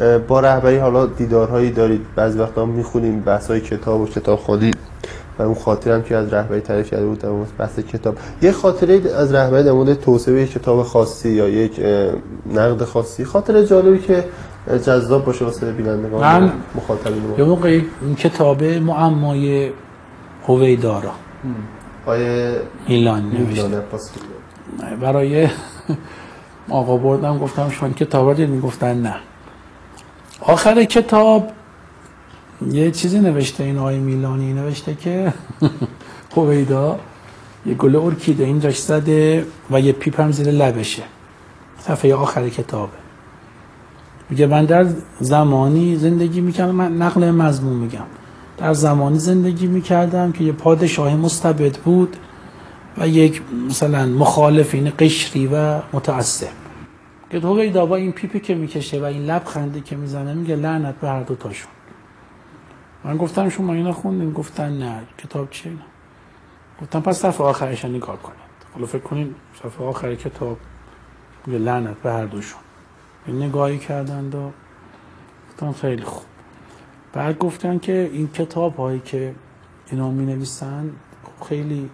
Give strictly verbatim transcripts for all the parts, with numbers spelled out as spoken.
با رهبری حالا دیدارهایی دارید، بعضی وقتا میخونیم بحث‌های کتاب و کتابخوانی و اون خاطره هم که از رهبری تعریف کرده بود در مورد بحث کتاب. یه خاطره از رهبری در مورد توسعه کتاب خاصی یا یک نقد خاصی، خاطره جالبی که جذاب باشه واسه بینندگان من مخاطبین ما. یه موقعی این کتاب معمای هویدا را آیه میلان نوشته برای آقا بردم، گفتم شما کتاب رو دیدین؟ گفتن نه. آخر کتاب یه چیزی نوشته، این آقای میلانی نوشته که هویدا یه گل ارکیده این داشت زده و یه پیپ هم زیر لبشه. صفحه آخر کتابه میگه من در زمانی زندگی میکردم، من نقل مضمون میگم، در زمانی زندگی میکردم که یه پادشاه مستبد بود و یک مثلا مخالفین قشری و متعصب. که هویدا با این پیپی که میکشه و این لبخندی که میزنه میگه لعنت به هر دو تاشون. من گفتم شما اینا خوندین؟ گفتن نه. کتاب چیه اینا؟ گفتم پس صفحه آخرش نگاه کنید. حالا فکر کنین صفحه آخر کتاب میگه لعنت به هر دوشون. این نگاهی کردند و گفتم خیلی خوب. بعد گفتن که این کتاب هایی که اینا می نویسن خیلی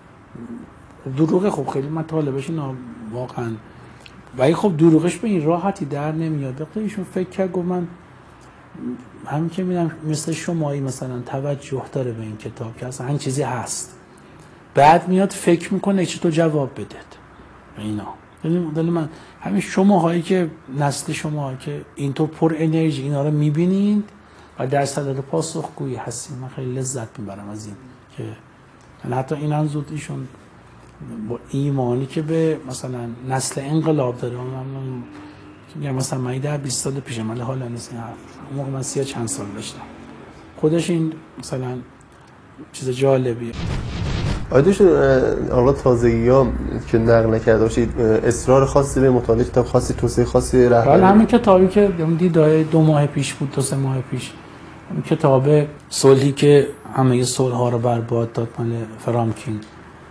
دروغه، خب خیلی مطالبش اینا واقعا، ولی خب دروغش به این راحتی در نمیاد. وقتی ایشون فکر کرد گفت من همین که میدم مثل شمایی مثلا توجه داره به این کتاب که اصلا همین چیزی هست، بعد میاد فکر میکنه چه تو جواب بدید اینا. دل من همین شماهایی که نسل شما که اینطور پر انرژی اینا رو میبینید و در صدد پاسخگویی هستین، من خیلی لذت میبرم از این که من حتی این هم زود ایشون با ایمانی که به مثلا نسل انقلاب داره، من میگم مثلا من ده بیست سال پیش من حالا نیست این حرف، اون موقع من سی چند سال داشتم، خودش این مثلا چیز جالبیه. آیدوش حالا تازگی ها که نقل نکرده باشید اصرار خاصی به مطالعه کتاب خاصی، توصیه خاصی رهبری؟ بله همین کتابی که دیدای دو ماه پیش بود، دو سه ماه پیش، همین کتاب صلحی که همه صلح ها رو برباد داد مال فرامکین.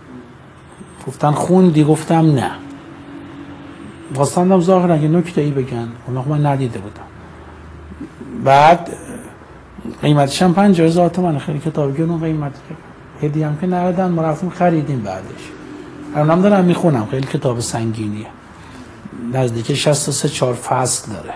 گفتن خوندی؟ گفتم نه. خواستم ظاهرا یه نکته ای بگن، اون من ندیده بودم. بعد قیمتش هم پنجاه هزار تومان، خیلی کتابی که اون قیمت هدیه هم که ندادن، ما رفتیم خریدیم. بعدش الانم دارم میخونم، خیلی کتاب سنگینیه، نزدیک شصت و سه چهار فصل داره.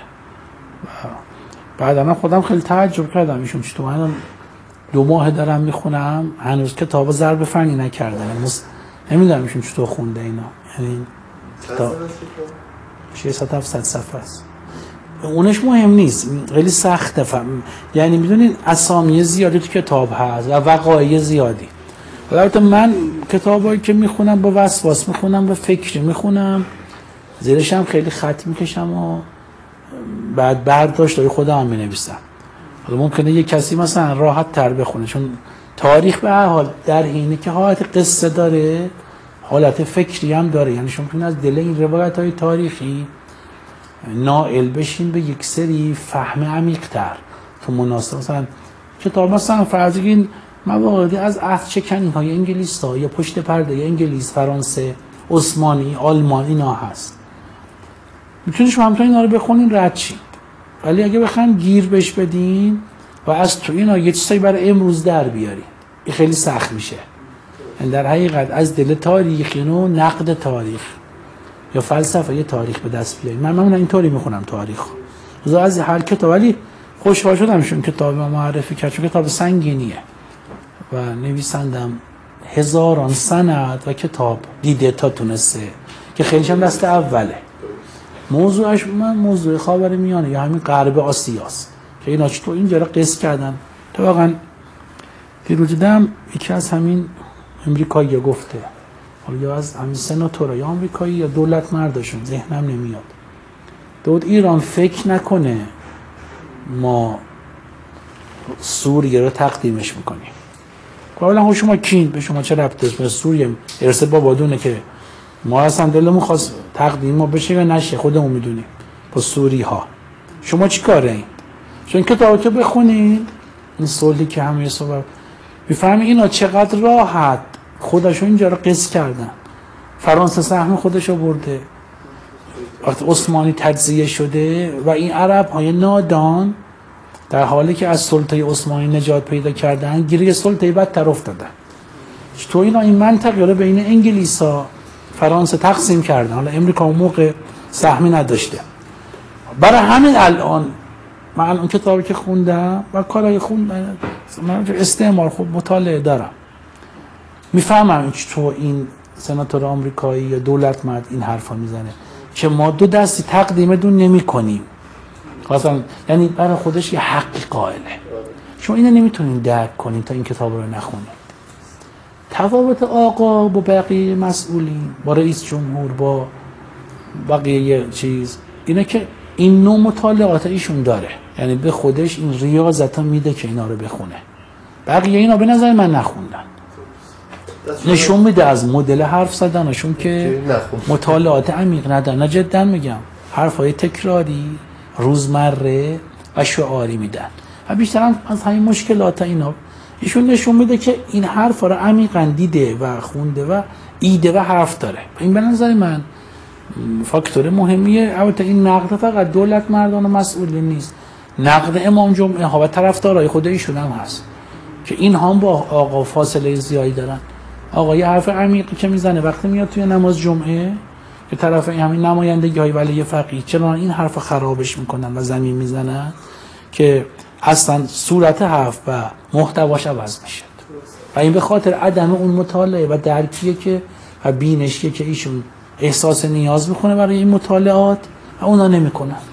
بعد من خودم خیلی تعجب کردم ایشون چطور من دو ماه دارم میخونم هنوز کتاب ضرب فنی نکردم. نمیدونم ایشون چطور خونده اینا. یعنی کتاب ششصد هفتصد صفحه است. اونش مهم نیست، خیلی سخته فهم. یعنی میدونین اسامی زیادی تو کتاب هست و وقایع زیادی. البته من کتابایی که میخونم با وسواس میخونم، با فکر میخونم، زیرش هم خیلی خط میکشم و بعد برداشت خودم هم مینویسم. حالا ممکنه یه کسی مثلا راحت تر بخونه، چون تاریخ به هر حال در حینی که حالت قصه داره حالت فکری هم داره. یعنی شما میتونید از دل این روایت های تاریخی نائل بشین به یک سری فهم عمیق‌تر که مناسب. مثلا کتاب مثلا فرض کنید مواردی از عهد شکنی های انگلیس ها یا پشت پرده انگلیس، فرانسه، عثمانی، آلمان اینا هست، میتونید شما همونطور اینا رو بخونین رد شین. ولی اگه بخواید گیر بهش بدین و از تو اینا یه چیزی برای امروز در بیارین، این خیلی سخت میشه. در حقیقت از دل تاریخ اینو نقد تاریخ یا فلسفه یه تاریخ به دست بیارین. من معمولا اینطوری میخونم تاریخ رو از هر کتاب، ولی خوشحال شدم چون کتاب ما معرفی کرد، چون کتاب سنگینیه و نویسندم هزاران سند و کتاب دیده تا تونسته که خیلیش هم دست اوله. موضوعش من موضوع خاورمیانه یا همین غرب آسیاست که اینا چطور اینجا رو قصه کردن. تو واقعا دیروز دیدم یکی از همین امریکایی گفته، یا از همین سناتورای یا آمریکایی یا دولت مرداشون، ذهنم نمیاد، دود ایران فکر نکنه ما سوریه رو تقدیمش میکنیم. اولا شما کین به شما چه ربطه؟ به سوریه ارث بابادونه که ما اصلا دلمون خواست تقدیم ما بشه یا نشه خودمون میدونیم. با سوری ها شما چی کاره این؟ چون کتابو که بخونید این صلحی که همه صحبت میفهمی اینا چقدر راحت خودشو اینجا رو قصه کردن. فرانسه سهم خودشو برده، وقتی عثمانی تجزیه شده و این عرب های نادان در حالی که از سلطه عثمانی نجات پیدا کردن گیری سلطه بدتر افتادن. تو اینا این منطقه رو بین انگلیسا فرانسه تقسیم کردن. حالا امریکا اون موقع سهمی نداشته. برای همین الان من الان کتابی که خوندم و کارهای خوندم من استعمار خوب مطالعه دارم، میفهمم چطور این سناتور آمریکایی یا دولت مرد این حرفا میزنه که ما دو دستی تقدیم دون نمی کنیم. مثلا یعنی برای خودش یه حقی قائله. شما اینو نمیتونین درک کنین تا این کتاب رو نخونید. تفاوت آقا با بقیه مسئولین، با رئیس جمهور، با بقیه چیز اینه که این نوع مطالعات ایشون داره، یعنی به خودش این ریاضت ها میده که اینا رو بخونه. بقیه اینا به نظر من نخوندن. نشون میده از مدل حرف زدنشون که مطالعات عمیق ندارن. نه جدا میگم، حرفای تکراری، روزمره و شعاری میدن و بیشتر از همین مشکلات اینا ایشون نشون میده که این حرفا رو عمیقاً دیده و خونده و ایده و حرف داره. این به نظر من فاکتور مهمیه. البته این نقد فقط دولت مردان و مسئولین نیست، نقد امام جمعه ها و طرفدارای خود ایشون هم هست که این هم با آقا فاصله زیادی دارن. آقا یه حرف عمیقی که میزنه وقتی میاد توی نماز جمعه که طرف همین نمایندگی های ولی فقیه چرا این حرف خرابش میکنن و زمین میزنن که اصلا صورت حرف و محتواش عوض میشه و این به خاطر عدم اون مطالعه و درکیه که و بینشیه که ایشون احساس نیاز میکنه برای این مطالعات و اونا نمیکنن.